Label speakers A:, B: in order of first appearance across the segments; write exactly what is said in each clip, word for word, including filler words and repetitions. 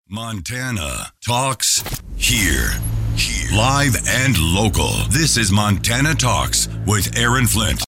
A: Montana Talks here. Here. Live and local. This is Montana Talks with Aaron Flint.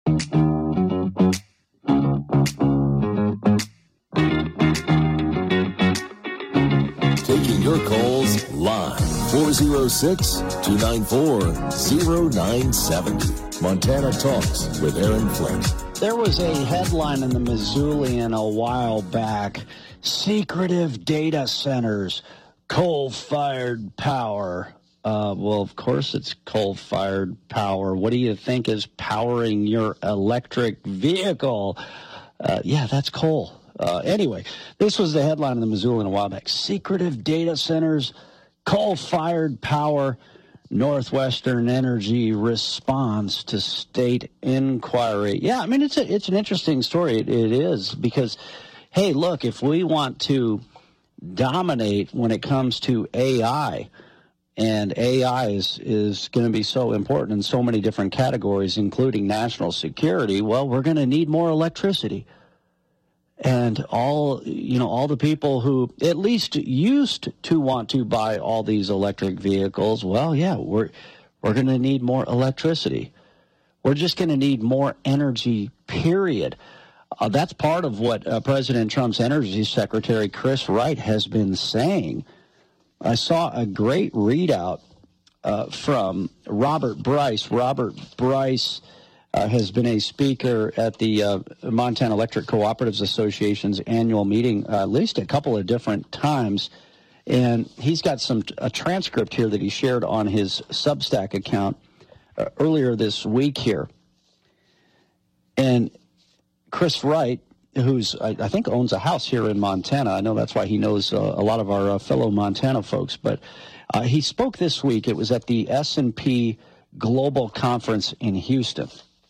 B: Taking your calls live. four oh six, two nine four, oh nine seven oh. Montana Talks with Aaron Flint.
C: There was a headline in the Missoulian a while back. Secretive data centers, coal-fired power. Uh, well, of course it's coal-fired power. What do you think is powering your electric vehicle? Uh, yeah, that's coal. Uh, anyway, this was the headline in the Missoulian a while back. Secretive data centers, coal-fired power, Northwestern Energy responds to state inquiry. Yeah, I mean, it's a, it's an interesting story. It, it is because, hey, look, if we want to dominate when it comes to A I, and A I is, is going to be so important in so many different categories, including national security, well, we're going to need more electricity. And all, you know, all the people who at least used to want to buy all these electric vehicles, well, yeah, we're we're going to need more electricity. We're just going to need more energy, period. Uh, that's part of what uh, President Trump's Energy Secretary Chris Wright has been saying. I saw a great readout uh, from Robert Bryce. Robert Bryce Uh, has been a speaker at the uh, Montana Electric Cooperatives Association's annual meeting uh, at least a couple of different times. And he's got some a transcript here that he shared on his Substack account uh, earlier this week here. And Chris Wright, who's I, I think owns a house here in Montana, I know that's why he knows uh, a lot of our uh, fellow Montana folks, but uh, he spoke this week. It was at the S and P Global Conference in Houston.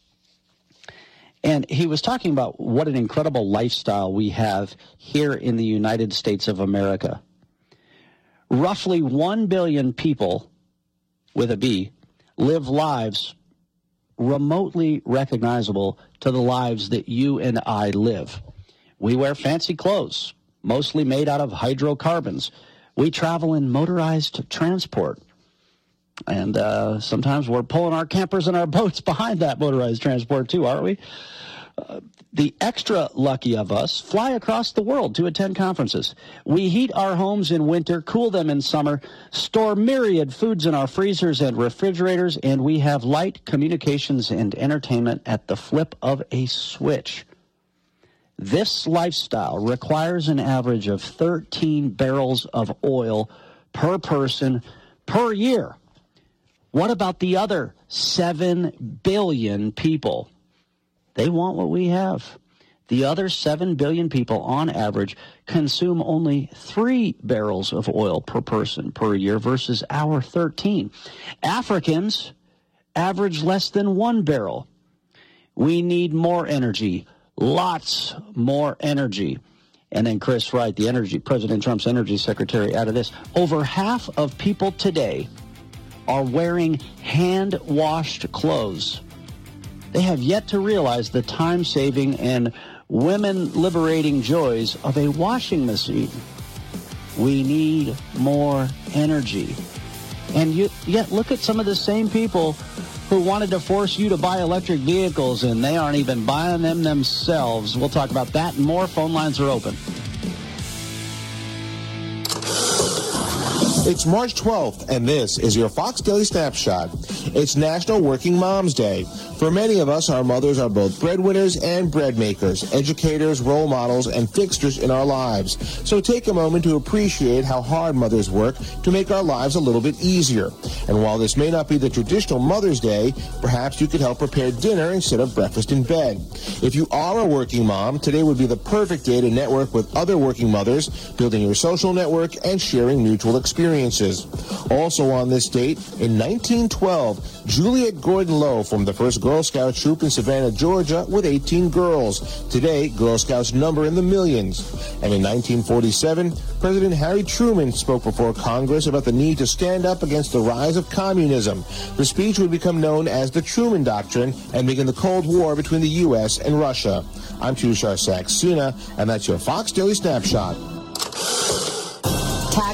C: And he was talking about what an incredible lifestyle we have here in the United States of America. Roughly one billion people, with a B, live lives remotely recognizable to the lives that you and I live. We wear fancy clothes, mostly made out of hydrocarbons. We travel in motorized transport. And uh, sometimes we're pulling our campers and our boats behind that motorized transport too, aren't we? Uh, the extra lucky of us fly across the world to attend conferences. We heat our homes in winter, cool them in summer, store myriad foods in our freezers and refrigerators, and we have light, communications, and entertainment at the flip of a switch. This lifestyle requires an average of thirteen barrels of oil per person per year. What about the other seven billion people? They want what we have. The other seven billion people, on average, consume only three barrels of oil per person per year versus our thirteen. Africans average less than one barrel. We need more energy, lots more energy. And then Chris Wright, the energy, President Trump's energy secretary, added this. Over half of people today are wearing hand-washed clothes. They have yet to realize the time-saving and women-liberating joys of a washing machine. We need more energy. And you, yet look at some of the same people who wanted to force you to buy electric vehicles, and they aren't even buying them themselves. We'll talk about that and more. Phone lines are open.
D: It's March twelfth, and this is your Fox Daily Snapshot. It's National Working Moms Day. For many of us, our mothers are both breadwinners and bread makers, educators, role models, and fixtures in our lives. So take a moment to appreciate how hard mothers work to make our lives a little bit easier. And while this may not be the traditional Mother's Day, perhaps you could help prepare dinner instead of breakfast in bed. If you are a working mom, today would be the perfect day to network with other working mothers, building your social network and sharing mutual experiences. Also on this date, in nineteen twelve, Juliet Gordon Lowe formed the first Girl Scout troop in Savannah, Georgia, with eighteen girls. Today, Girl Scouts number in the millions. And in nineteen forty-seven, President Harry Truman spoke before Congress about the need to stand up against the rise of communism. The speech would become known as the Truman Doctrine and begin the Cold War between the U S and Russia. I'm Tushar Saxena, and that's your Fox Daily Snapshot.
E: Tax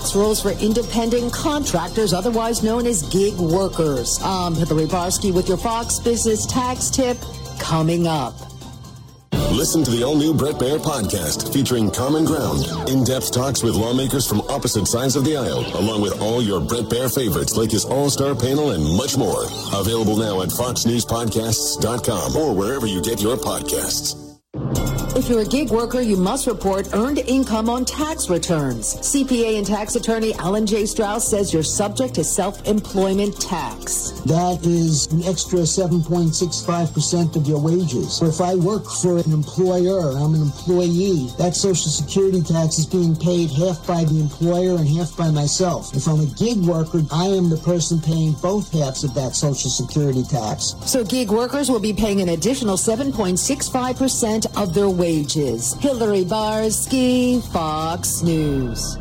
E: tax rules for independent contractors, otherwise known as gig workers. I'm Hillary Barsky with your Fox Business Tax Tip coming up.
B: Listen to the all-new Bret Baier podcast featuring Common Ground, in-depth talks with lawmakers from opposite sides of the aisle, along with all your Bret Baier favorites like his all-star panel and much more. Available now at fox news podcasts dot com or wherever you get your podcasts.
E: If you're a gig worker, you must report earned income on tax returns. C P A and tax attorney Alan J. Strauss says you're subject to self-employment tax.
F: That is an extra seven point six five percent of your wages. If I work for an employer, I'm an employee, that Social Security tax is being paid half by the employer and half by myself. If I'm a gig worker, I am the person paying both halves of that Social Security tax.
E: So gig workers will be paying an additional seven point six five percent of their wages. Hillary Barsky, Fox News.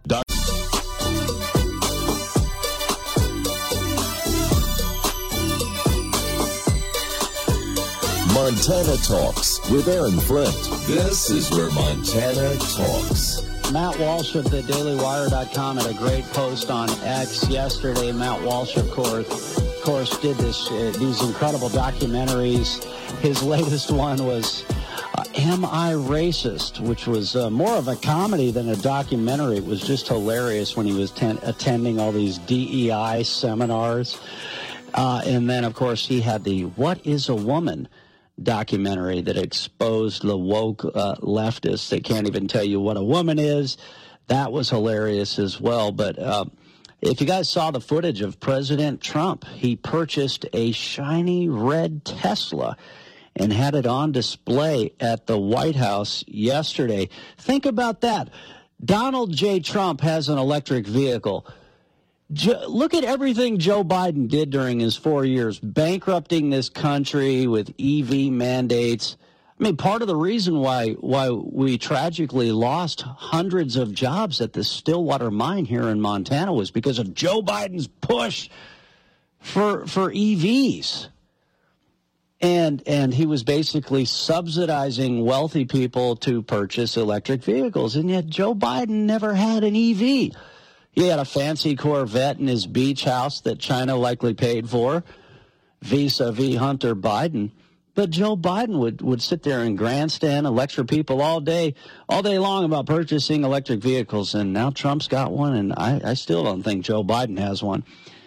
B: Montana Talks with Aaron Flint. This is where Montana talks.
C: Matt Walsh of the Daily Wire dot com had a great post on X yesterday. Matt Walsh, of course, of course did this uh, these incredible documentaries. His latest one was uh, Am I Racist?, which was uh, more of a comedy than a documentary. It was just hilarious when he was ten- attending all these D E I seminars. Uh, and then, of course, he had the What is a Woman documentary that exposed the woke uh, leftists that can't even tell you what a woman is. That was hilarious as well. But uh, if you guys saw the footage of President Trump, he purchased a shiny red Tesla and had it on display at the White House yesterday. Think about that. Donald J. Trump has an electric vehicle. Jo- look at everything Joe Biden did during his four years, bankrupting this country with E V mandates. I mean, part of the reason why why we tragically lost hundreds of jobs at the Stillwater mine here in Montana was because of Joe Biden's push for for E Vs. And and he was basically subsidizing wealthy people to purchase electric vehicles. And yet Joe Biden never had an E V. He had a fancy Corvette in his beach house that China likely paid for, vis-a-vis Hunter Biden. But Joe Biden would, would sit there and grandstand and lecture people all day, all day long about purchasing electric vehicles. And now Trump's got one, and I, I still don't think Joe Biden has one.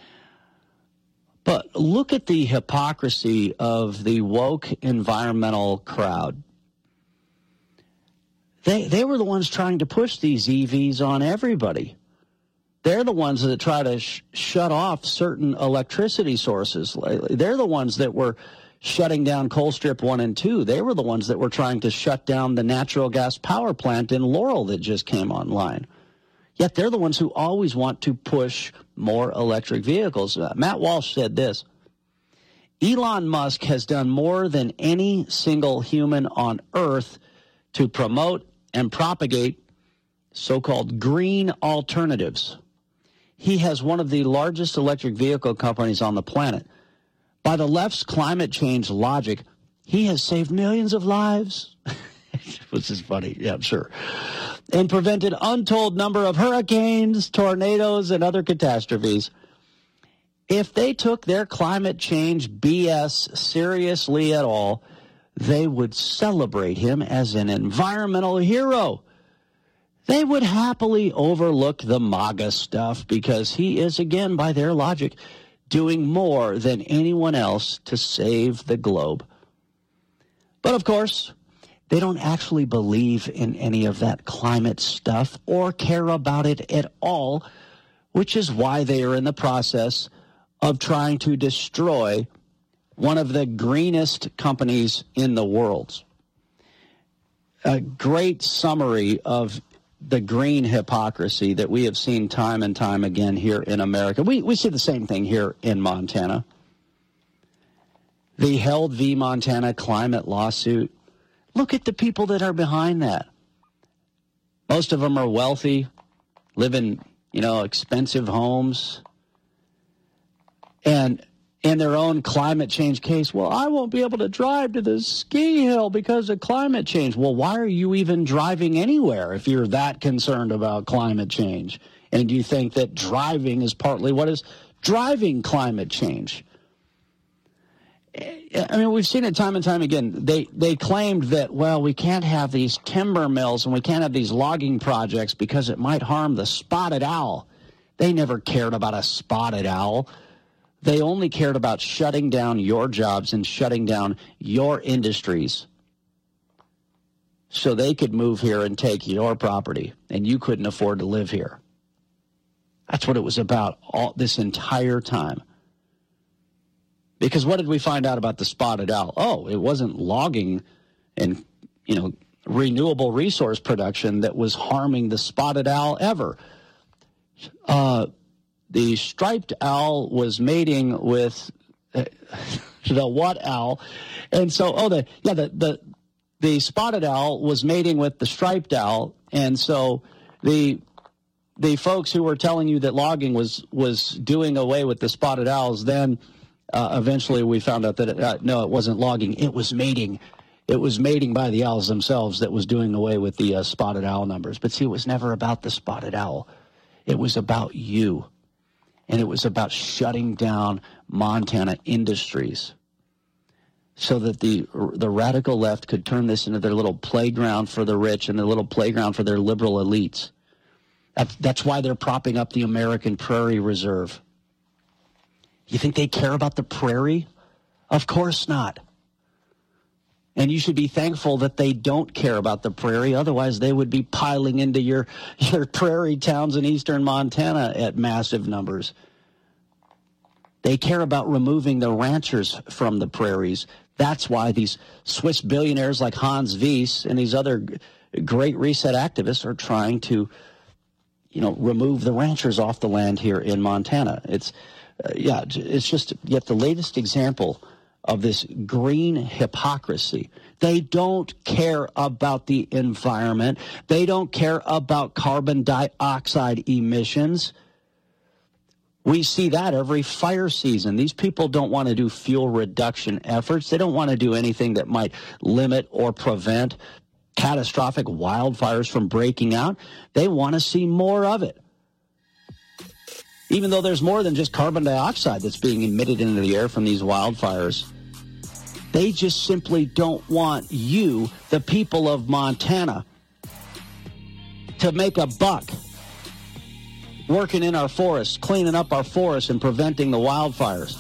C: But look at the hypocrisy of the woke environmental crowd. They they were the ones trying to push these E Vs on everybody. They're the ones that try to sh- shut off certain electricity sources. They're the ones that were shutting down Colstrip one and two. They were the ones that were trying to shut down the natural gas power plant in Laurel that just came online. Yet they're the ones who always want to push more electric vehicles. Uh, Matt Walsh said this: Elon Musk has done more than any single human on Earth to promote and propagate so-called green alternatives. He has one of the largest electric vehicle companies on the planet. By the left's climate change logic, he has saved millions of lives. Which is funny, yeah, sure. And prevented untold number of hurricanes, tornadoes, and other catastrophes. If they took their climate change B S seriously at all, they would celebrate him as an environmental hero. They would happily overlook the MAGA stuff because he is, again, by their logic, doing more than anyone else to save the globe. But, of course, they don't actually believe in any of that climate stuff or care about it at all, which is why they are in the process of trying to destroy one of the greenest companies in the world. A great summary of the green hypocrisy that we have seen time and time again here in America. We we see the same thing here in Montana. The Held v. Montana climate lawsuit. Look at the people that are behind that. Most of them are wealthy, live in, you know, expensive homes. And in their own climate change case, well, I won't be able to drive to the ski hill because of climate change. Well, why are you even driving anywhere if you're that concerned about climate change? And do you think that driving is partly what is driving climate change? I mean, we've seen it time and time again. They they claimed that, well, we can't have these timber mills and we can't have these logging projects because it might harm the spotted owl. They never cared about a spotted owl. They only cared about shutting down your jobs and shutting down your industries so they could move here and take your property, and you couldn't afford to live here. That's what it was about all this entire time. Because what did we find out about the spotted owl? Oh, it wasn't logging and, you know, renewable resource production that was harming the spotted owl ever. Uh, the striped owl was mating with uh, the what owl? And so, oh, the yeah, the, the the spotted owl was mating with the striped owl, and so the the folks who were telling you that logging was was doing away with the spotted owls, then uh, eventually we found out that it, uh, no, it wasn't logging; it was mating. It was mating by the owls themselves that was doing away with the uh, spotted owl numbers. But see, it was never about the spotted owl. It was about you, and it was about shutting down Montana industries so that the the radical left could turn this into their little playground for the rich and their little playground for their liberal elites. That's, that's why they're propping up the American Prairie Reserve. You think they care about the prairie? Of course not. And you should be thankful that they don't care about the prairie. Otherwise, they would be piling into your, your prairie towns in eastern Montana at massive numbers. They care about removing the ranchers from the prairies. That's why these Swiss billionaires like Hans Wiese and these other great reset activists are trying to, you know, remove the ranchers off the land here in Montana. It's, uh, yeah, it's just yet the latest example of this green hypocrisy. They don't care about the environment. They don't care about carbon dioxide emissions. We see that every fire season. These people don't want to do fuel reduction efforts. They don't want to do anything that might limit or prevent catastrophic wildfires from breaking out. They want to see more of it. Even though there's more than just carbon dioxide that's being emitted into the air from these wildfires. They just simply don't want you, the people of Montana, to make a buck working in our forests, cleaning up our forests and preventing the wildfires.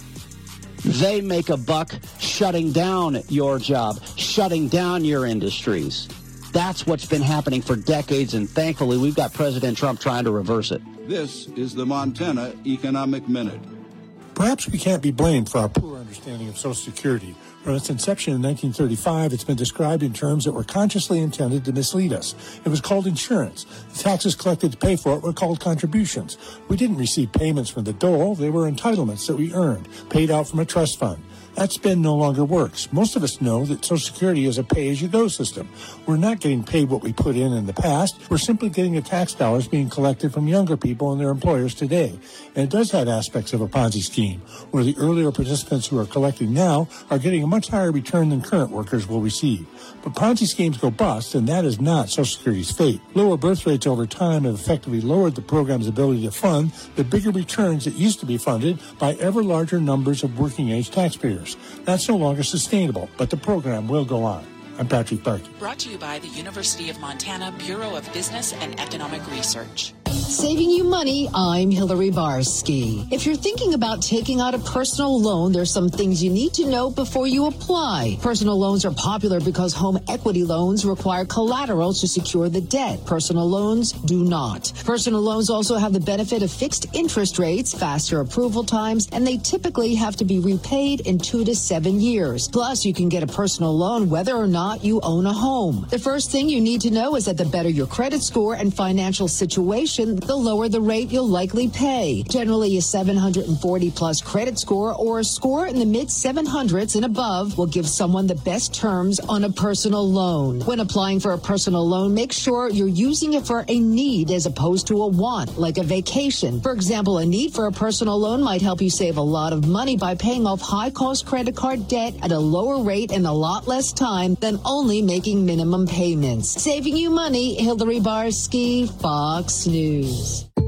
C: They make a buck shutting down your job, shutting down your industries. That's what's been happening for decades, and thankfully we've got President Trump trying to reverse it.
G: This is the Montana Economic Minute.
H: Perhaps we can't be blamed for our poor understanding of Social Security. From its inception in nineteen thirty-five, it's been described in terms that were consciously intended to mislead us. It was called insurance. The taxes collected to pay for it were called contributions. We didn't receive payments from the dole. They were entitlements that we earned, paid out from a trust fund. That spin no longer works. Most of us know that Social Security is a pay-as-you-go system. We're not getting paid what we put in in the past. We're simply getting the tax dollars being collected from younger people and their employers today. And it does have aspects of a Ponzi scheme, where the earlier participants who are collecting now are getting a much higher return than current workers will receive. But Ponzi schemes go bust, and that is not Social Security's fate. Lower birth rates over time have effectively lowered the program's ability to fund the bigger returns that used to be funded by ever larger numbers of working-age taxpayers. That's no longer sustainable, but the program will go on. I'm Patrick Barkey.
I: Brought to you by the University of Montana Bureau of Business and Economic Research.
E: Saving you money, I'm Hillary Barsky. If you're thinking about taking out a personal loan, there's some things you need to know before you apply. Personal loans are popular because home equity loans require collateral to secure the debt. Personal loans do not. Personal loans also have the benefit of fixed interest rates, faster approval times, and they typically have to be repaid in two to seven years. Plus, you can get a personal loan whether or not you own a home. The first thing you need to know is that the better your credit score and financial situation, the lower the rate you'll likely pay. Generally, a seven hundred forty plus credit score or a score in the mid seven hundreds and above will give someone the best terms on a personal loan. When applying for a personal loan, make sure you're using it for a need as opposed to a want, like a vacation. For example, a need for a personal loan might help you save a lot of money by paying off high-cost credit card debt at a lower rate and a lot less time than only making minimum payments. Saving you money, Hillary Barsky, Fox News.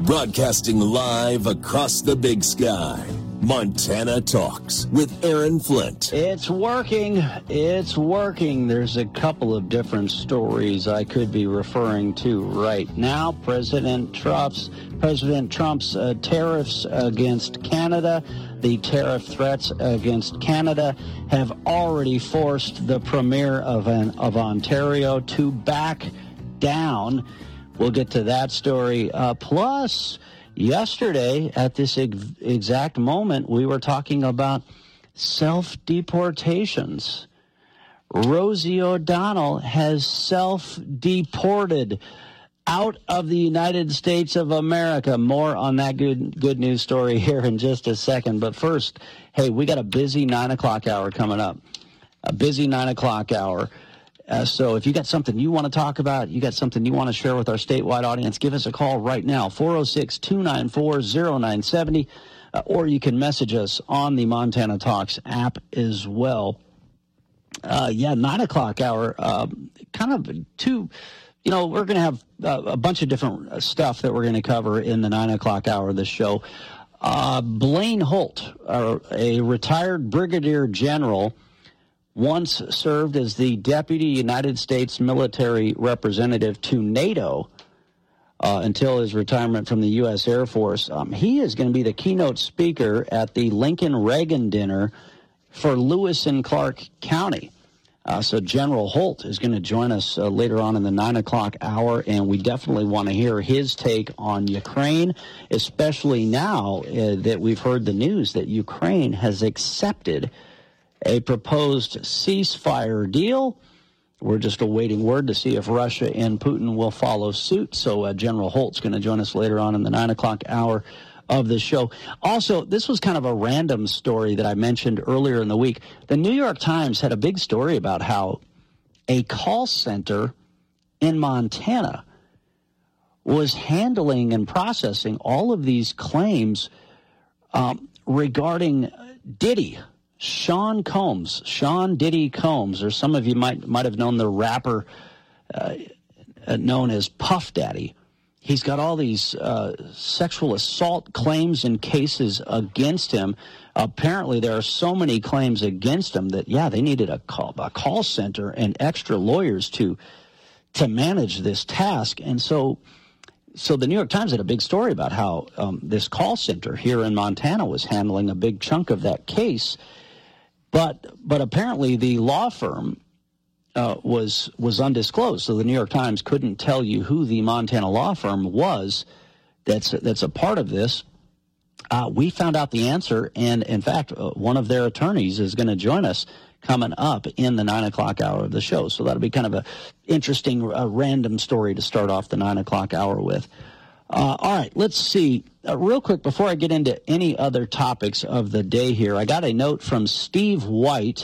B: Broadcasting live across the big sky. Montana Talks with Aaron Flint.
C: It's working. It's working. There's a couple of different stories I could be referring to right now. President Trump's President Trump's uh, tariffs against Canada, the tariff threats against Canada have already forced the Premier of an, of Ontario to back down. We'll get to that story. Uh, plus, yesterday, at this ex- exact moment, we were talking about self-deportations. Rosie O'Donnell has self-deported out of the United States of America. More on that good good news story here in just a second. But first, hey, we got a busy nine o'clock hour coming up. A busy nine o'clock hour. Uh, so if you got something you want to talk about, you got something you want to share with our statewide audience, give us a call right now, four oh six, two nine four, oh nine seven oh, uh, or you can message us on the Montana Talks app as well. Uh, yeah, nine o'clock hour, uh, kind of two, you know, we're going to have uh, a bunch of different stuff that we're going to cover in the nine o'clock hour of the show. Uh, Blaine Holt, uh, a retired brigadier general, once served as the Deputy United States Military Representative to NATO uh, until his retirement from the U S Air Force. Um, he is going to be the keynote speaker at the Lincoln Reagan dinner for Lewis and Clark County. Uh, so General Holt is going to join us uh, later on in the nine o'clock hour, and we definitely want to hear his take on Ukraine, especially now uh, that we've heard the news that Ukraine has accepted a proposed ceasefire deal. We're just awaiting word to see if Russia and Putin will follow suit. So uh, General Holt's going to join us later on in the nine o'clock hour of the show. Also, this was kind of a random story that I mentioned earlier in the week. The New York Times had a big story about how a call center in Montana was handling and processing all of these claims um, regarding Diddy. Sean Combs, Sean Diddy Combs, or some of you might might have known the rapper uh, known as Puff Daddy. He's got all these uh, sexual assault claims and cases against him. Apparently, there are so many claims against him that, yeah, they needed a call, a call center and extra lawyers to to manage this task. And so, so the New York Times had a big story about how um, this call center here in Montana was handling a big chunk of that case. But but apparently the law firm uh, was was undisclosed, so the New York Times couldn't tell you who the Montana law firm was that's that's a part of this. Uh, we found out the answer, and in fact, uh, one of their attorneys is going to join us coming up in the nine o'clock hour of the show. So that'll be kind of a interesting, uh, random story to start off the nine o'clock hour with. Uh, all right, let's see. Uh, real quick, before I get into any other topics of the day here, I got a note from Steve White.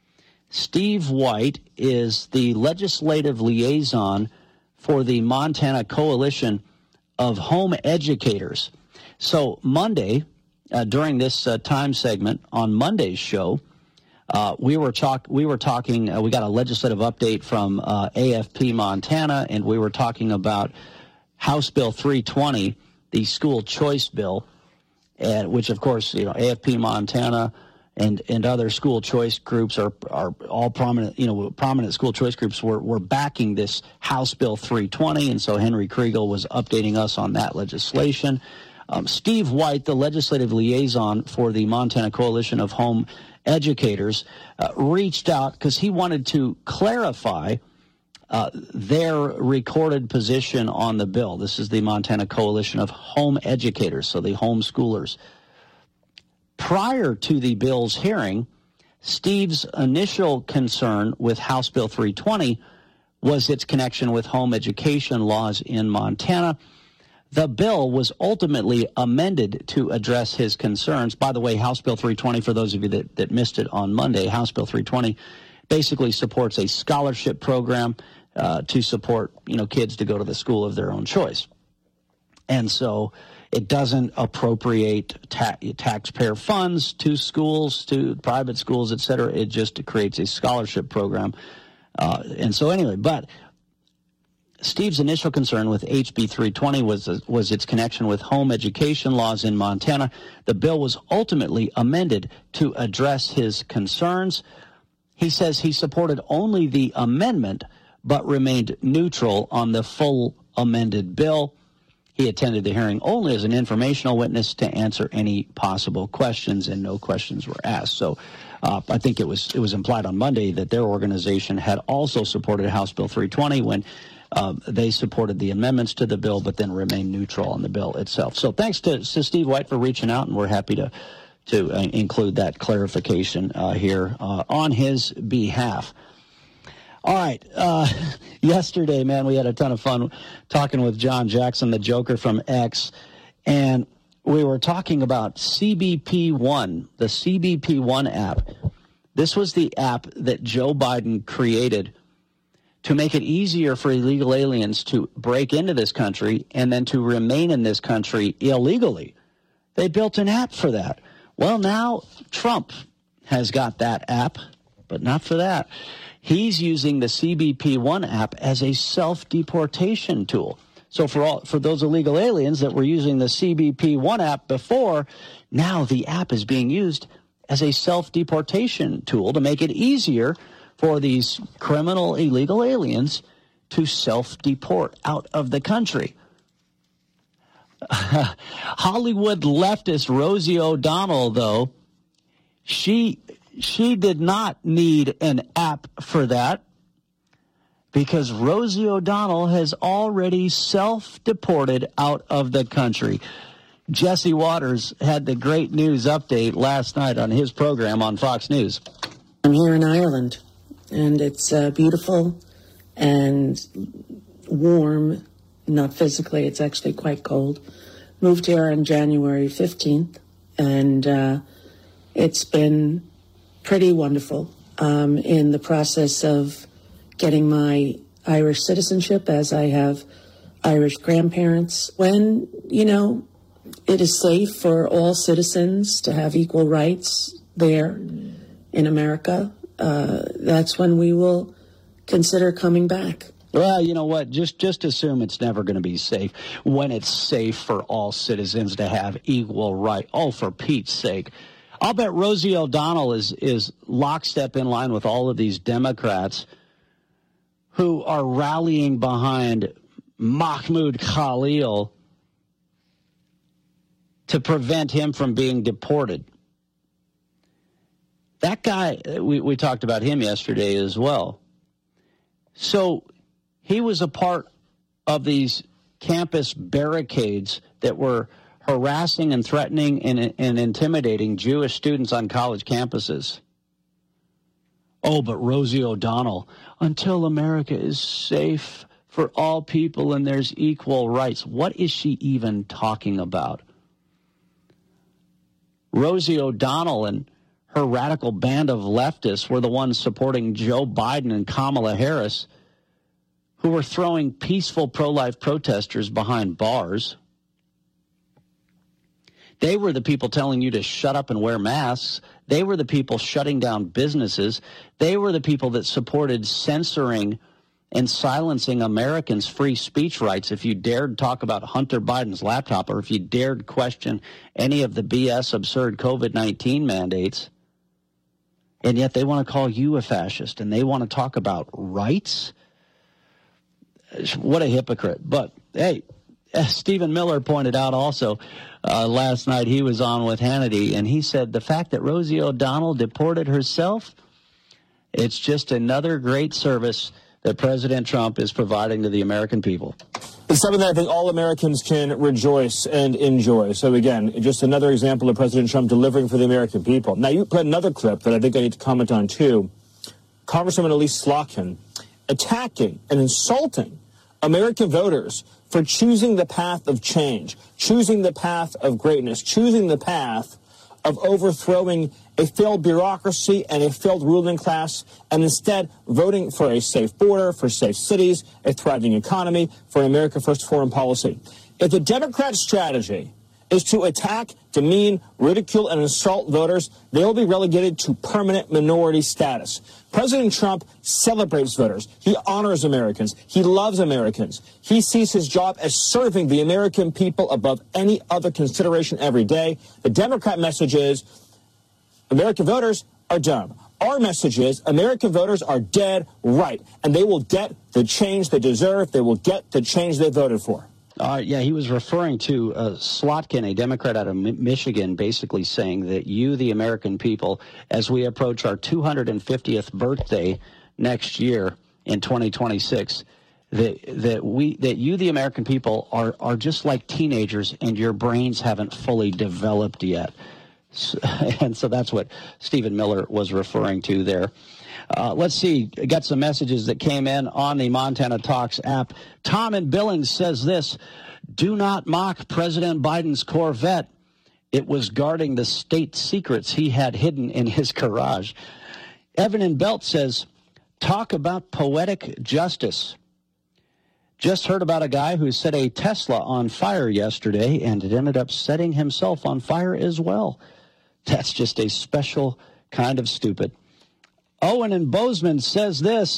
C: Steve White is the legislative liaison for the Montana Coalition of Home Educators. So Monday, uh, during this uh, time segment on Monday's show, uh, we were talk we were talking. Uh, we got a legislative update from uh, A F P Montana, and we were talking about House Bill three twenty, the school choice bill, and which, of course, you know, A F P Montana and, and other school choice groups are are all prominent, you know, prominent school choice groups were, were backing this House Bill three twenty, and so Henry Kriegel was updating us on that legislation. Um, Steve White, the legislative liaison for the Montana Coalition of Home Educators, uh, reached out because he wanted to clarify Uh, their recorded position on the bill. This is the Montana Coalition of Home Educators, so the homeschoolers. Prior to the bill's hearing, Steve's initial concern with House Bill three twenty was its connection with home education laws in Montana. The bill was ultimately amended to address his concerns. By the way, House Bill three twenty, for those of you that, that missed it on Monday, House Bill three twenty basically supports a scholarship program Uh, to support, you know, kids to go to the school of their own choice. And so it doesn't appropriate ta- taxpayer funds to schools, to private schools, et cetera. It just creates a scholarship program. Uh, and so anyway, but Steve's initial concern with H B three twenty was was its connection with home education laws in Montana. The bill was ultimately amended to address his concerns. He says he supported only the amendment, but remained neutral on the full amended bill. He attended the hearing only as an informational witness to answer any possible questions, and no questions were asked. So uh, I think it was it was implied on Monday that their organization had also supported House Bill three twenty when uh, they supported the amendments to the bill, but then remained neutral on the bill itself. So thanks to, to Steve White for reaching out, and we're happy to to uh, include that clarification uh, here uh, on his behalf. All right. Uh, yesterday, man, we had a ton of fun talking with John Jackson, the Joker from X, and we were talking about C B P one, the C B P one app. This was the app that Joe Biden created to make it easier for illegal aliens to break into this country and then to remain in this country illegally. They built an app for that. Well, now Trump has got that app, but not for that. He's using the C B P one app as a self-deportation tool. So for all for those illegal aliens that were using the C B P one app before, now the app is being used as a self-deportation tool to make it easier for these criminal illegal aliens to self-deport out of the country. Hollywood leftist Rosie O'Donnell, though, she she did not need an app for that, because Rosie O'Donnell has already self-deported out of the country. Jesse Waters had the great news update last night on his program on Fox News.
J: I'm here in Ireland, and it's uh, beautiful and warm, not physically, it's actually quite cold. Moved here on January fifteenth, and uh, it's been pretty wonderful. Um, in the process of getting my Irish citizenship, as I have Irish grandparents. When, you know, it is safe for all citizens to have equal rights there in America, uh, that's when we will consider coming back.
C: Well, you know what? Just just assume it's never going to be safe when it's safe for all citizens to have equal right. Oh, for Pete's sake. I'll bet Rosie O'Donnell is, is lockstep in line with all of these Democrats who are rallying behind Mahmoud Khalil to prevent him from being deported. That guy, we, we talked about him yesterday as well. So he was a part of these campus barricades that were harassing and threatening and, and intimidating Jewish students on college campuses. Oh, but Rosie O'Donnell, until America is safe for all people and there's equal rights. What is she even talking about? Rosie O'Donnell and her radical band of leftists were the ones supporting Joe Biden and Kamala Harris, who were throwing peaceful pro-life protesters behind bars. They were the people telling you to shut up and wear masks. They were the people shutting down businesses. They were the people that supported censoring and silencing Americans' free speech rights if you dared talk about Hunter Biden's laptop or if you dared question any of the B S absurd COVID nineteen mandates. And yet they want to call you a fascist and they want to talk about rights. What a hypocrite. But, hey, as Stephen Miller pointed out also uh, last night, he was on with Hannity, and he said the fact that Rosie O'Donnell deported herself, it's just another great service that President Trump is providing to the American people.
K: It's something that I think all Americans can rejoice and enjoy. So, again, just another example of President Trump delivering for the American people. Now, you put another clip that I think I need to comment on, too. Congresswoman Elise Slotkin attacking and insulting American voters for choosing the path of change, choosing the path of greatness, choosing the path of overthrowing a failed bureaucracy and a failed ruling class, and instead voting for a safe border, for safe cities, a thriving economy, for an America First foreign policy. If the Democrat strategy is to attack, demean, ridicule, and insult voters, they will be relegated to permanent minority status. President Trump celebrates voters. He honors Americans. He loves Americans. He sees his job as serving the American people above any other consideration every day. The Democrat message is American voters are dumb. Our message is American voters are dead right, and they will get the change they deserve. They will get the change they voted for.
C: Uh, yeah, he was referring to uh, Slotkin, a Democrat out of M- Michigan, basically saying that you, the American people, as we approach our two hundred fiftieth birthday next year in twenty twenty-six, that that we that you, the American people, are are just like teenagers, and your brains haven't fully developed yet. So, and so that's what Stephen Miller was referring to there. Uh, let's see, got some messages that came in on the Montana Talks app. Tom in Billings says this: do not mock President Biden's Corvette. It was guarding the state secrets he had hidden in his garage. Evan in Belt says, talk about poetic justice. Just heard about a guy who set a Tesla on fire yesterday, and it ended up setting himself on fire as well. That's just a special kind of stupid. Owen in Bozeman says this: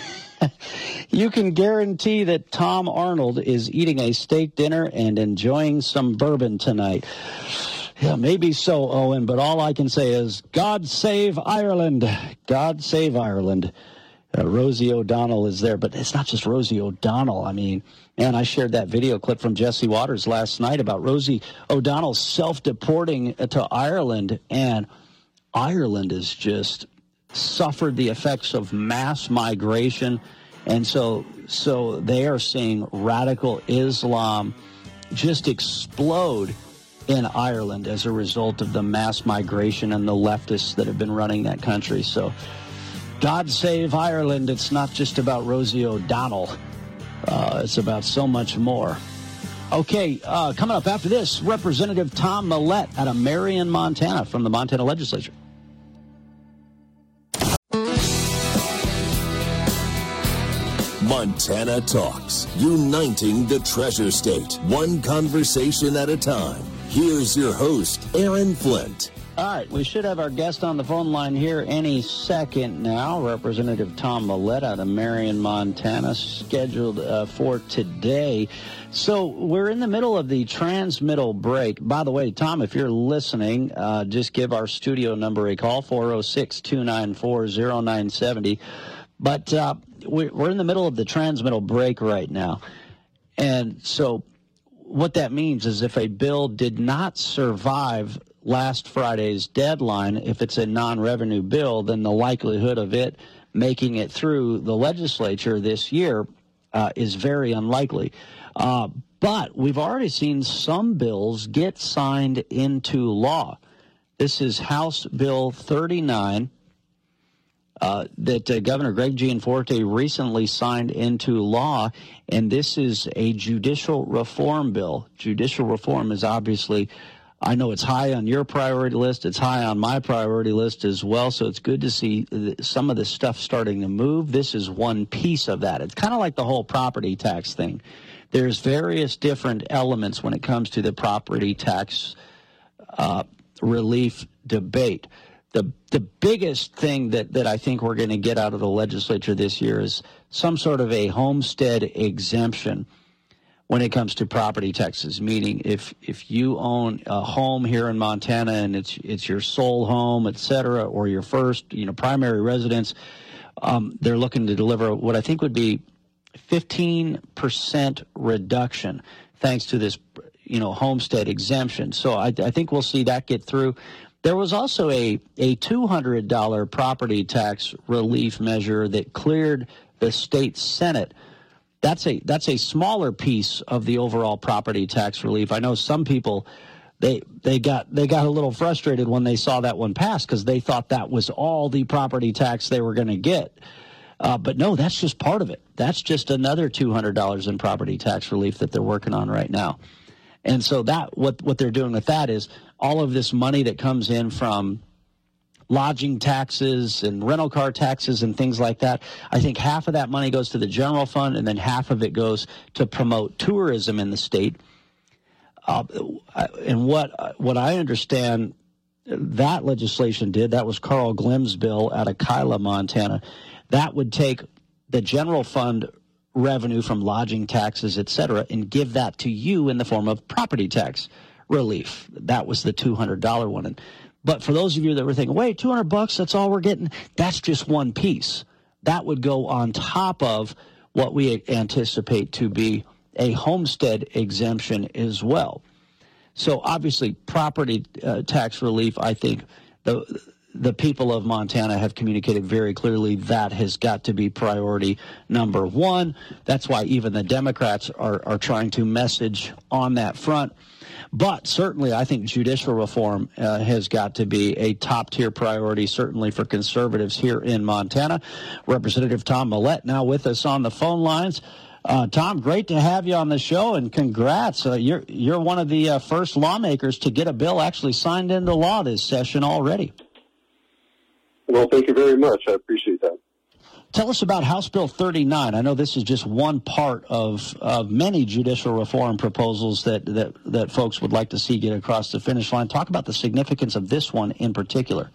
C: you can guarantee that Tom Arnold is eating a steak dinner and enjoying some bourbon tonight. Yeah, maybe so, Owen, but all I can say is God save Ireland. God save Ireland. Uh, Rosie O'Donnell is there, but it's not just Rosie O'Donnell. I mean, man, I shared that video clip from Jesse Waters last night about Rosie O'Donnell self-deporting to Ireland, and Ireland has just suffered the effects of mass migration, and so so they are seeing radical Islam just explode in Ireland as a result of the mass migration and the leftists that have been running that country. So God save Ireland. It's not just about Rosie O'Donnell. Uh, it's about so much more. Okay, uh, coming up after this, Representative Tom Millett out of Marion, Montana, from the Montana Legislature.
B: Montana Talks, uniting the Treasure State, one conversation at a time. Here's your host, Aaron Flint.
C: All right, we should have our guest on the phone line here any second now. Representative Tom Millett out of Marion, Montana, scheduled uh, for today. So we're in the middle of the transmittal break. By the way, Tom, if you're listening, uh, just give our studio number a call, four oh six, two nine four, oh nine seven oh. But uh, we're in the middle of the transmittal break right now. And so what that means is if a bill did not survive last Friday's deadline, if it's a non-revenue bill, then the likelihood of it making it through the legislature this year uh, is very unlikely. Uh, but we've already seen some bills get signed into law. This is House Bill thirty-nine uh, that uh, Governor Greg Gianforte recently signed into law, and this is a judicial reform bill. Judicial reform is obviously, I know it's high on your priority list. It's high on my priority list as well. So it's good to see some of this stuff starting to move. This is one piece of that. It's kind of like the whole property tax thing. There's various different elements when it comes to the property tax uh, relief debate. The the biggest thing that, that I think we're going to get out of the legislature this year is some sort of a homestead exemption when it comes to property taxes, meaning if if you own a home here in Montana and it's it's your sole home, et cetera, or your first, you know, primary residence, um, they're looking to deliver what I think would be fifteen percent reduction thanks to this, you know, homestead exemption. So I, I think we'll see that get through. There was also a, a two hundred dollars property tax relief measure that cleared the state Senate. That's a that's a smaller piece of the overall property tax relief. I know some people they they got they got a little frustrated when they saw that one pass because they thought that was all the property tax they were going to get. Uh, but no, that's just part of it. That's just another two hundred dollars in property tax relief that they're working on right now. And so that what what they're doing with that is all of this money that comes in from lodging taxes and rental car taxes and things like that. I think half of that money goes to the general fund, and then half of it goes to promote tourism in the state. uh, and what what I understand that legislation did, that was Carl Glimm's bill out of Kyla, Montana. That would take the general fund revenue from lodging taxes, et cetera, and give that to you in the form of property tax relief. That was the two hundred dollars one. And, but for those of you that were thinking, wait, two hundred bucks, that's all we're getting? That's just one piece. That would go on top of what we anticipate to be a homestead exemption as well. So obviously property uh, tax relief, I think the the people of Montana have communicated very clearly that has got to be priority number one. That's why even the Democrats are, are trying to message on that front. But certainly I think judicial reform uh, has got to be a top-tier priority, certainly for conservatives here in Montana. Representative Tom Millett now with us on the phone lines. Uh, Tom, great to have you on the show, and congrats. Uh, you're you're one of the uh, first lawmakers to get a bill actually signed into law this session already.
L: Well, thank you very much. I appreciate that.
C: Tell us about House Bill thirty-nine. I know this is just one part of, of many judicial reform proposals that, that, that folks would like to see get across the finish line. Talk about the significance of this one in particular.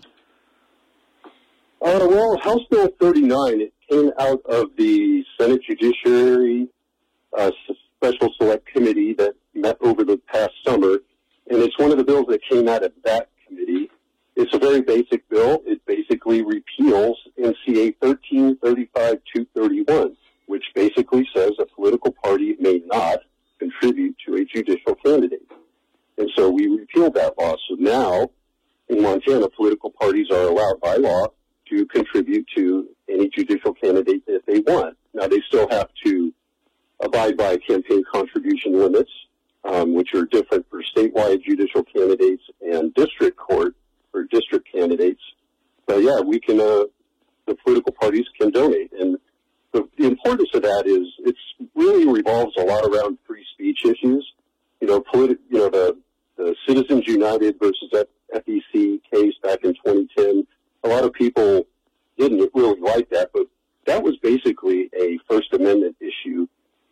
L: Uh, well, House Bill thirty-nine, it came out of the Senate Judiciary uh, Special Select Committee that met over the past summer, and it's one of the bills that came out of that committee. It's a very basic bill. It basically repeals N C A thirteen thirty-five dash two thirty-one, which basically says a political party may not contribute to a judicial candidate. And so we repealed that law. So now, in Montana, political parties are allowed by law to contribute to any judicial candidate that they want. Now, they still have to abide by campaign contribution limits, um, which are different for statewide judicial candidates and district court or district candidates. But yeah, we can, uh, the political parties can donate. And the, the importance of that is it's really revolves a lot around free speech issues. You know, politi- you know, the, the Citizens United versus F E C case back in twenty ten, a lot of people didn't really like that, but that was basically a First Amendment issue.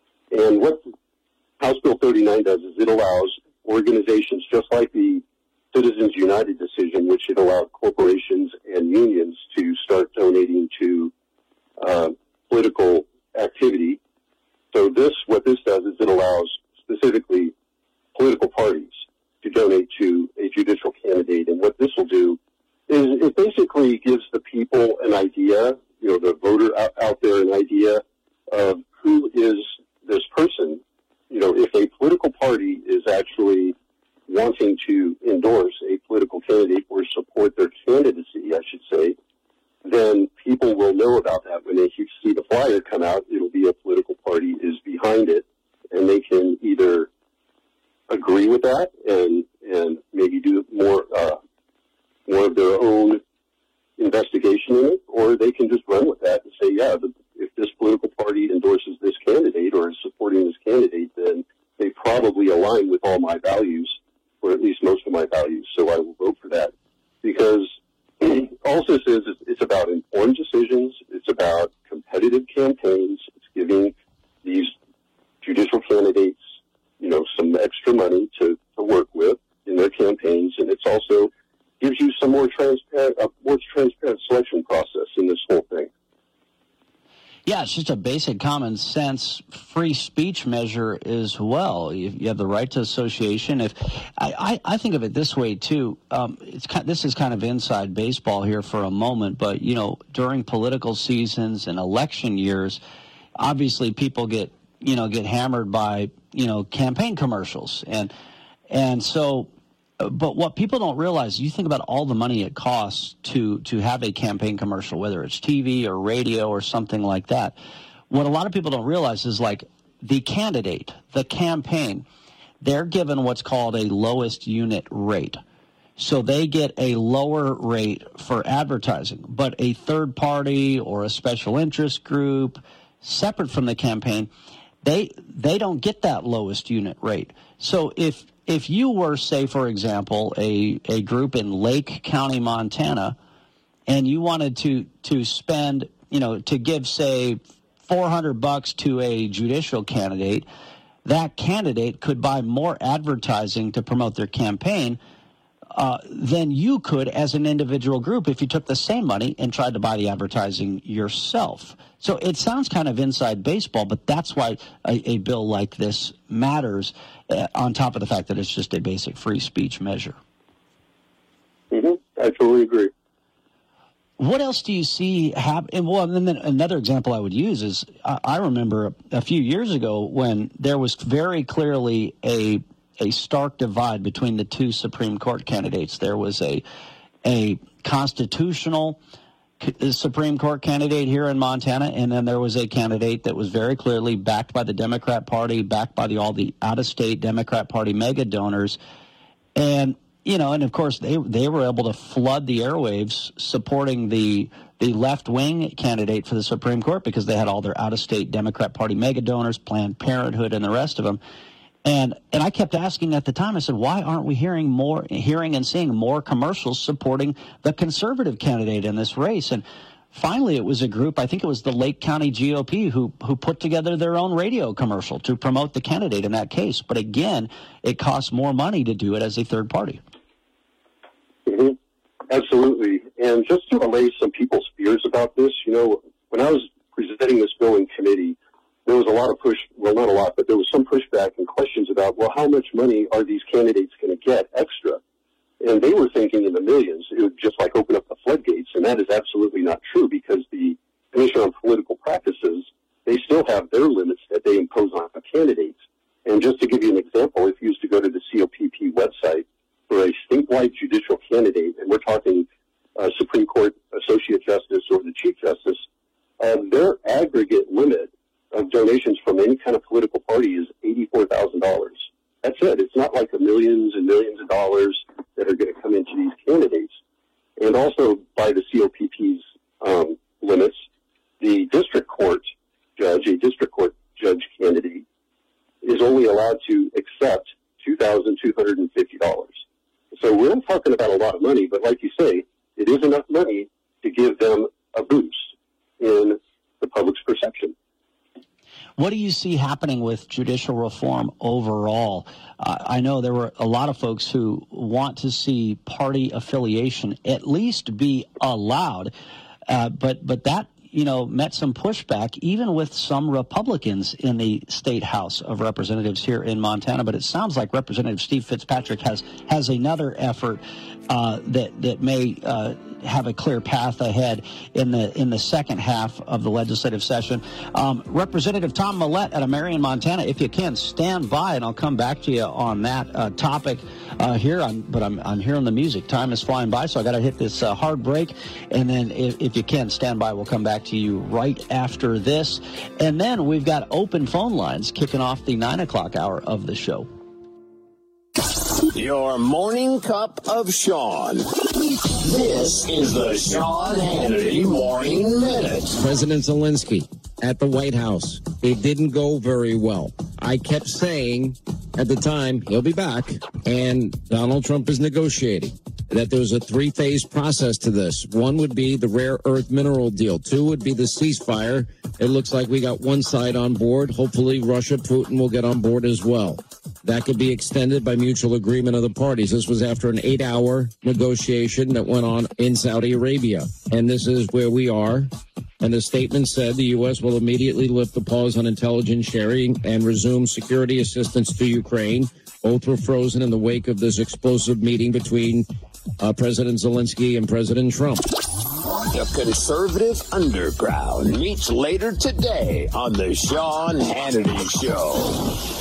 L: And what House Bill thirty-nine does is it allows organizations just like the Citizens United decision, which it allowed corporations and unions to start donating to uh, political activity. So this, what this does is it allows specifically political parties to donate to a judicial candidate. And what this will do is it basically gives the people an idea, you know, the voter out, out there an idea of who is this person. You know, if a political party is actually wanting to endorse a political candidate or support their candidacy, I should say, then people will know about that. When they see the flyer come out, it'll be a political party is behind it, and they can either agree with that and and maybe do more uh, more of their own investigation in it, or they can just run with that and say, yeah, the, if this political party endorses this candidate or is supporting this candidate, then they probably align with all my values, or at least most of my values, so I will vote for that. Because all this is, is it's about informed decisions, it's about competitive campaigns, it's giving these judicial candidates, you know, some extra money to, to work with in their campaigns, and it's also gives you some more transparent, a more transparent selection process in this whole thing.
C: Yeah, it's just a basic common sense free speech measure as well. You, you have the right to association. If I, I, I think of it this way too. Um, it's kind, this is kind of inside baseball here for a moment, but you know, during political seasons and election years, obviously people get you know get hammered by you know campaign commercials, and and so. But what people don't realize, you think about all the money it costs to, to have a campaign commercial, whether it's T V or radio or something like that. What a lot of people don't realize is like the candidate, the campaign, they're given what's called a lowest unit rate. So they get a lower rate for advertising, but a third party or a special interest group separate from the campaign, they they don't get that lowest unit rate. So if If you were, say, for example, a, a group in Lake County, Montana, and you wanted to to spend, you know, to give, say, four hundred bucks to a judicial candidate, that candidate could buy more advertising to promote their campaign uh, than you could as an individual group if you took the same money and tried to buy the advertising yourself. So it sounds kind of inside baseball, but that's why a, a bill like this matters, uh, on top of the fact that it's just a basic free speech measure.
L: Mm-hmm. I totally agree.
C: What else do you see happen? Well, and then another example I would use is I, I remember a few years ago when there was very clearly a a stark divide between the two Supreme Court candidates. There was a a constitutional Supreme Court candidate here in Montana, and then there was a candidate that was very clearly backed by the Democrat Party, backed by the all the out-of-state Democrat Party mega donors, and you know, and of course they they were able to flood the airwaves supporting the the left-wing candidate for the Supreme Court because they had all their out-of-state Democrat Party mega donors, Planned Parenthood, and the rest of them. And and I kept asking at the time, I said, why aren't we hearing more, hearing and seeing more commercials supporting the conservative candidate in this race? And finally, it was a group, I think it was the Lake County G O P, who who put together their own radio commercial to promote the candidate in that case. But again, it costs more money to do it as a third party.
L: Mm-hmm. Absolutely. And just to allay some people's fears about this, you know, when I was presenting this bill in committee, there was a lot of push, well, not a lot, but there was some pushback and questions about, well, how much money are these candidates going to get extra? And they were thinking in the millions. It would just like open up the floodgates, and that is absolutely not true because the Commission on Political Practices, they still have their limits that they impose on candidates. And just to give you an example, if you used to go to the C O P P website for a statewide judicial candidate, and we're talking uh, Supreme Court Associate Justice or the Chief Justice, uh, their aggregate limit of donations from any kind of political party is eighty-four thousand dollars. That's it. It's not like the millions and millions of dollars that are going to come into these candidates. And also by the C O P P's um, limits, the district court judge, a district court judge candidate, is only allowed to accept two thousand two hundred fifty dollars. So we're not talking about a lot of money, but like you say, it is enough money to give them a boost in the public's perception.
C: What do you see happening with judicial reform overall? Uh, I know there were a lot of folks who want to see party affiliation at least be allowed, uh, but but that you know met some pushback, even with some Republicans in the state House of Representatives here in Montana. But it sounds like Representative Steve Fitzpatrick has has another effort uh, that that may uh, have a clear path ahead in the in the second half of the legislative session. Um, Representative Tom Millett out of Marion, Montana, if you can, stand by, and I'll come back to you on that uh, topic uh, here. I'm, but I'm, I'm hearing the music. Time is flying by, so I got to hit this uh, hard break. And then if, if you can, stand by. We'll come back to you right after this. And then we've got open phone lines kicking off the nine o'clock hour of the show.
M: Your morning cup of Sean. This is the Sean Hannity Morning Minute.
N: President Zelensky at the White House. It didn't go very well. I kept saying at the time, he'll be back, and Donald Trump is negotiating. That there was a three-phase process to this. One would be the rare earth mineral deal. Two would be the ceasefire. It looks like we got one side on board. Hopefully Russia, Putin will get on board as well. That could be extended by mutual agreement of the parties. This was after an eight-hour negotiation that went on in Saudi Arabia. And this is where we are. And the statement said the U S will immediately lift the pause on intelligence sharing and resume security assistance to Ukraine. Both were frozen in the wake of this explosive meeting between uh, President Zelensky and President Trump.
M: The conservative underground meets later today on the Sean Hannity Show.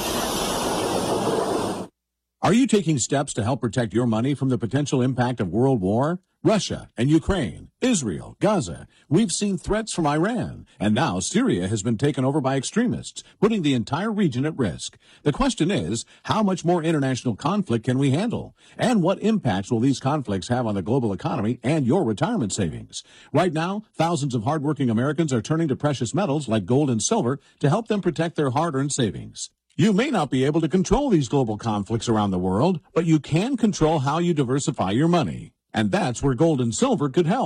O: Are you taking steps to help protect your money from the potential impact of world war? Russia and Ukraine, Israel, Gaza. We've seen threats from Iran, and now Syria has been taken over by extremists, putting the entire region at risk. The question is, how much more international conflict can we handle? And what impacts will these conflicts have on the global economy and your retirement savings? Right now, thousands of hardworking Americans are turning to precious metals like gold and silver to help them protect their hard-earned savings. You may not be able to control these global conflicts around the world, but you can control how you diversify your money. And that's where gold and silver could help.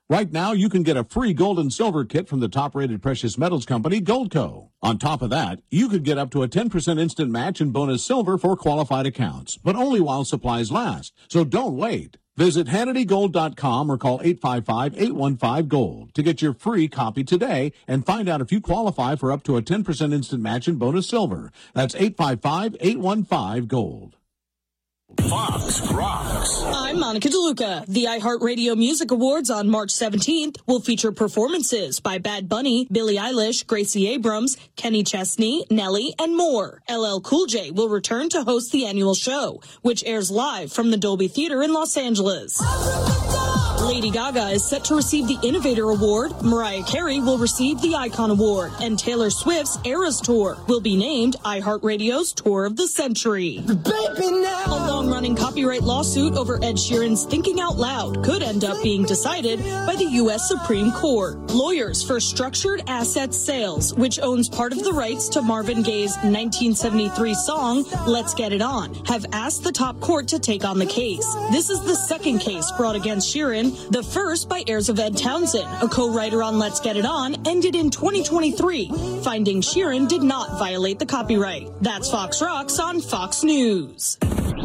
O: Right now, you can get a free gold and silver kit from the top-rated precious metals company, Goldco. On top of that, you could get up to a ten percent instant match and bonus silver for qualified accounts, but only while supplies last. So don't wait. Visit Hannity Gold dot com or call eight five five, eight one five, GOLD to get your free copy today and find out if you qualify for up to a ten percent instant match and bonus silver. That's eight five five, eight one five, GOLD.
M: Fox Rocks.
P: I'm Monica DeLuca. The iHeartRadio Music Awards on March seventeenth will feature performances by Bad Bunny, Billie Eilish, Gracie Abrams, Kenny Chesney, Nelly, and more. L L Cool J will return to host the annual show, which airs live from the Dolby Theater in Los Angeles. Lady Gaga is set to receive the Innovator Award, Mariah Carey will receive the Icon Award, and Taylor Swift's Eras Tour will be named iHeartRadio's Tour of the Century. Baby now. A long-running copyright lawsuit over Ed Sheeran's Thinking Out Loud could end up being decided by the U S Supreme Court. Lawyers for Structured Assets Sales, which owns part of the rights to Marvin Gaye's nineteen seventy-three song, Let's Get It On, have asked the top court to take on the case. This is the second case brought against Sheeran. The first by heirs of Ed Townsend, a co-writer on Let's Get It On, ended in twenty twenty-three, finding Sheeran did not violate the copyright. That's Fox Rocks on Fox News.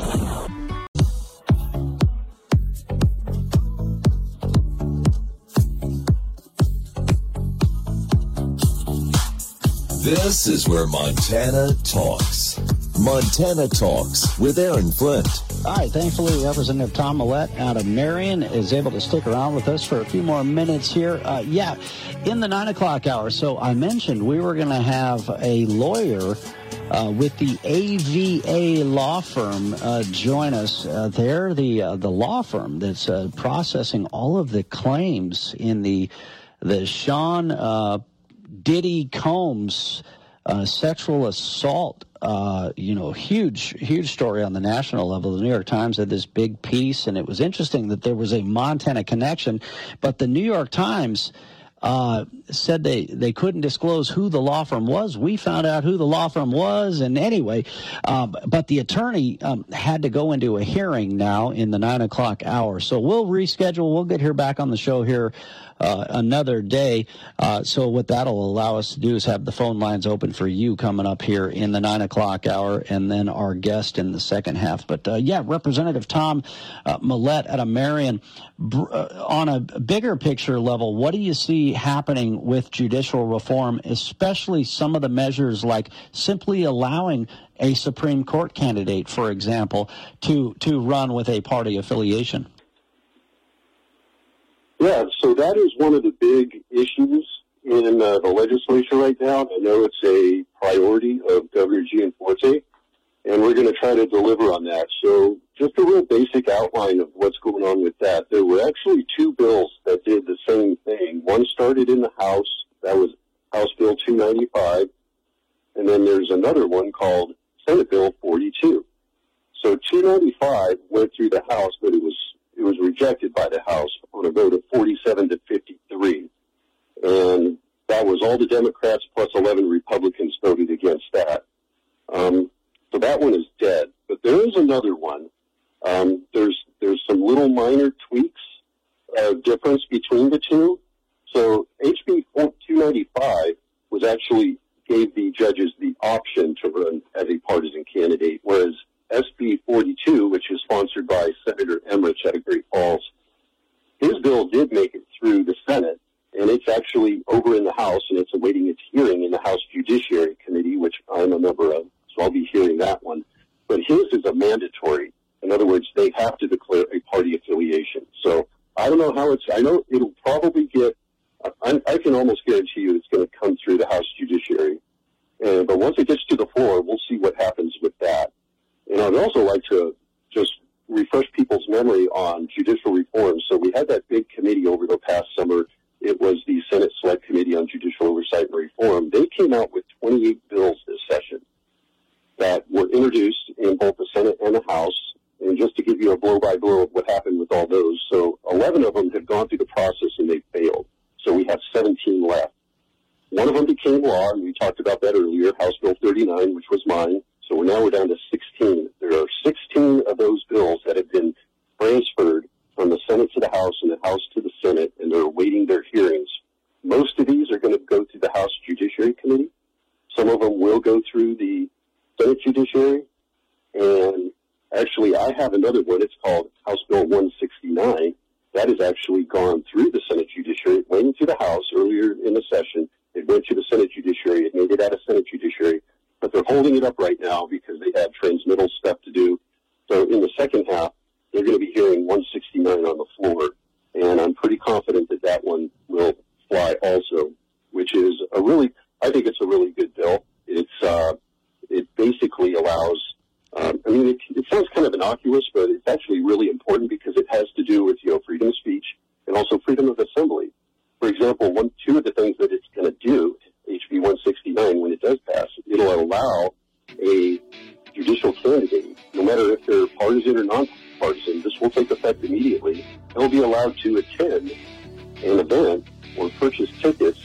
M: This is where Montana talks. Montana Talks with Aaron Flint.
C: All right, thankfully, Representative Tom Millett out of Marion is able to stick around with us for a few more minutes here. Uh, yeah, in the nine o'clock hour. So I mentioned we were going to have a lawyer uh, with the A V A law firm uh, join us. Uh, they're the uh, the law firm that's uh, processing all of the claims in the the Sean uh, Diddy Combs uh, sexual assault. Uh, you know, huge, huge story on the national level. The New York Times had this big piece, and it was interesting that there was a Montana connection. But the New York Times uh, said they, they couldn't disclose who the law firm was. We found out who the law firm was, and anyway, um, but the attorney um, had to go into a hearing now in the nine o'clock hour. So we'll reschedule. We'll get her back on the show here Uh, another day. Uh, so what that'll allow us to do is have the phone lines open for you coming up here in the nine o'clock hour, and then our guest in the second half. But uh, yeah, Representative Tom uh, Millett out of Marion, br- uh, on a bigger picture level, what do you see happening with judicial reform, especially some of the measures like simply allowing a Supreme Court candidate, for example, to, to run with a party affiliation?
L: Yeah, so that is one of the big issues in uh, the legislature right now. I know it's a priority of Governor Gianforte, and we're going to try to deliver on that. So just a real basic outline of what's going on with that. There were actually two bills that did the same thing. One started in the House. That was House Bill two ninety-five. And then there's another one called Senate Bill forty-two. So two ninety-five went through the House, but it was It was rejected by the House on a vote of forty-seven to fifty-three. And that was all the Democrats plus eleven Republicans voted against that. Um, so that one is dead. But there is another one. Um, there's there's some little minor tweaks, uh, difference between the two. So H B two ninety-five was actually gave the judges the option to run as a partisan candidate, whereas S B forty-two, which is sponsored by Senator Emmerich out of Great Falls, his bill did make it through the Senate, and it's actually over in the House, and it's awaiting its hearing in the House Judiciary Committee, which I'm a member of, so I'll be hearing that one. But his is a mandatory. In other words, they have to declare a party affiliation. So I don't know how it's, I know it'll probably get, I, I can almost guarantee you it's going to come through the House Judiciary. And, but once it gets to the floor, we'll see what happens with that. And I'd also like to just refresh people's memory on judicial reform. So we had that big committee over the past summer. It was the Senate Select Committee on Judicial Oversight and Reform. They came out with twenty-eight bills this session that were introduced in both the Senate and the House. And just to give you a blow-by-blow of what happened with all those, so eleven of them have gone through the process and they failed. So we have seventeen left. One of them became law, and we talked about that earlier, House Bill thirty-nine, which was mine. So now we're down to sixteen. There are sixteen of those bills that have been transferred from the Senate to the House and the House to the Senate, and they're Actually, I have another one. It's called House Bill one sixty-nine. That has actually gone through the Senate Judiciary. It went into the House earlier in the session. It went to the Senate Judiciary. It made it out of Senate Judiciary. But they're holding it up right now because they have transmittal stuff to do. So in the second half, they're going to be hearing one sixty-nine on the floor. And I'm pretty confident that that one will fly also, which is a really, I think it's a really good bill. It's, uh, it basically allows, um, I mean, it, it sounds kind of innocuous, but it's actually really important because it has to do with, you know, freedom of speech and also freedom of assembly. For example, one, two of the things that it's going to do, H B one sixty-nine, when it does pass, it'll allow a judicial candidate, no matter if they're partisan or non-partisan, this will take effect immediately. They'll be allowed to attend an event or purchase tickets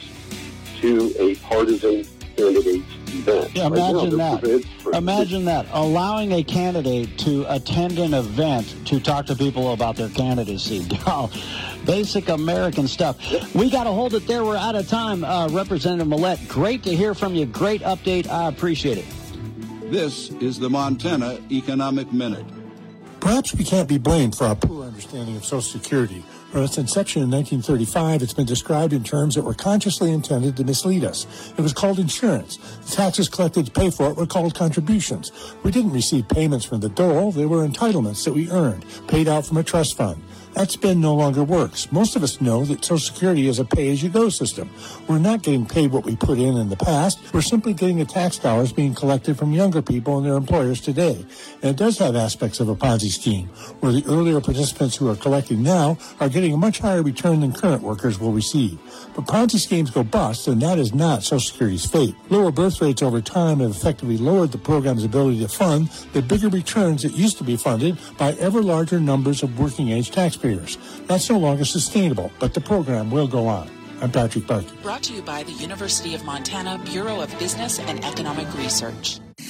L: to a partisan candidate's event.
C: Yeah, imagine right that. Imagine that. Allowing a candidate to attend an event to talk to people about their candidacy. Oh, basic American stuff. Yep. We got to hold it there. We're out of time. Uh, Representative Millett, great to hear from you. Great update. I appreciate it.
G: This is the Montana Economic Minute.
H: Perhaps we can't be blamed for our poor understanding of Social Security. From its inception in nineteen thirty-five, it's been described in terms that were consciously intended to mislead us. It was called insurance. The taxes collected to pay for it were called contributions. We didn't receive payments from the dole. They were entitlements that we earned, paid out from a trust fund. That spin no longer works. Most of us know that Social Security is a pay-as-you-go system. We're not getting paid what we put in in the past. We're simply getting the tax dollars being collected from younger people and their employers today. And it does have aspects of a Ponzi scheme, where the earlier participants who are collecting now are getting a much higher return than current workers will receive. But Ponzi schemes go bust, and that is not Social Security's fate. Lower birth rates over time have effectively lowered the program's ability to fund the bigger returns that used to be funded by ever larger numbers of working-age taxpayers. That's no longer sustainable, but the program will go on. I'm Patrick Barkey.
I: Brought to you by the University of Montana Bureau of Business and Economic Research.